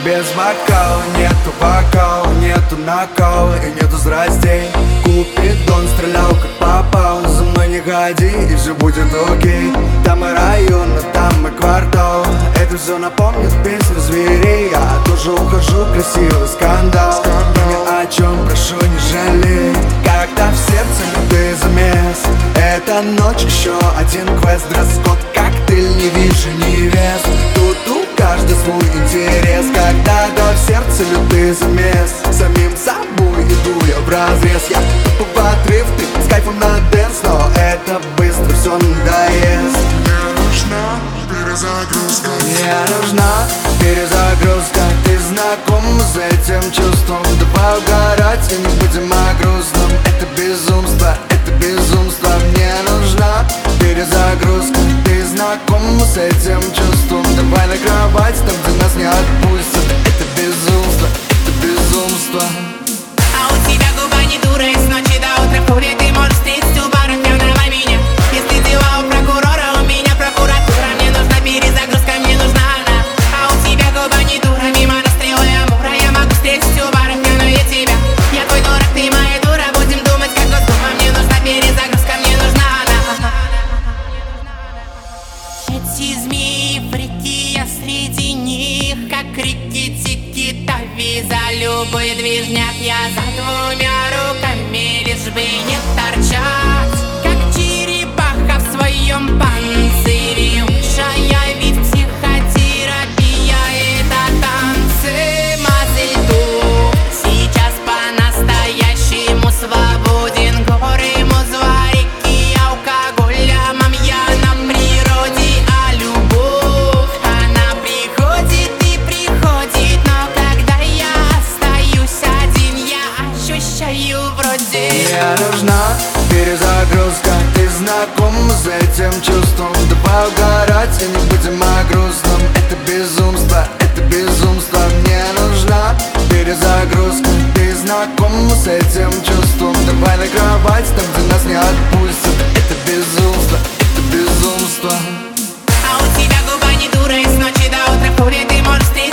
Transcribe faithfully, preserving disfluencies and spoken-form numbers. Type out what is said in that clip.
без бокала, нету бокала, нету накала и нету страстей. Купидон стрелял как попал, за мной не ходи и все будет окей. Там и район, а там и квартал, это все напомнит песню зверей. Я тоже ухожу, красивый скандал, ни о чем прошу не жалей. Когда в сердце любые замес, эта ночь еще один квест. Дресс-код, коктейль, не вижу невест. Тут у каждый свой интерес. Когда-то в сердце лютый замес, самим собой иду я вразрез. Я тупо в отрыв, ты с кайфом на дэнс, но это быстро все надоест. Мне нужна перезагрузка. Мне нужна перезагрузка. Ты знаком с этим чувством? Давай угорать и не будем о грустном. Это безумство, это безумство. Мне нужна перезагрузка. Ты знаком с этим чувством? Давай на кровать, там где нас не отпустят. Это безумство, это безумство. А у тебя губа не дура, и с ночи до утра курит. Ты можешь встретить у баров, пьяного меня. Если дела у прокурора, у меня прокуратура. Мне нужна перезагрузка, мне нужна она. А у тебя губа не дура, мимо расстрела и амура. Я могу встретить у баров, пьяную тебя. Я твой дурак, ты моя дура. Будем думать, как Госдума. Мне нужна перезагрузка, мне нужна она. Эти змеи, фрики, я среди них, как реки, тики-тави. За любой движняк я за двумя руками, лишь бы не торчать, как черепаха в своем панцире. Лучшая ведь психотерапия — это танцы. Мазельту сейчас по-настоящему свободен. Горы, музва, реки, алкоголь, мам, я на природе. А любовь, она приходит и приходит, но когда я остаюсь один, я ощущаю вроде. Мне нужна перезагрузка. Ты знаком с этим чувством? Давай угорать и не будем о грустном. Это безумство, это безумство. Мне нужна перезагрузка. Ты знаком с этим чувством? Давай на кровать, там где нас не отпустят. Это безумство, это безумство. А у тебя губа не дура, и с ночи до утра курит. Ты можешь встретить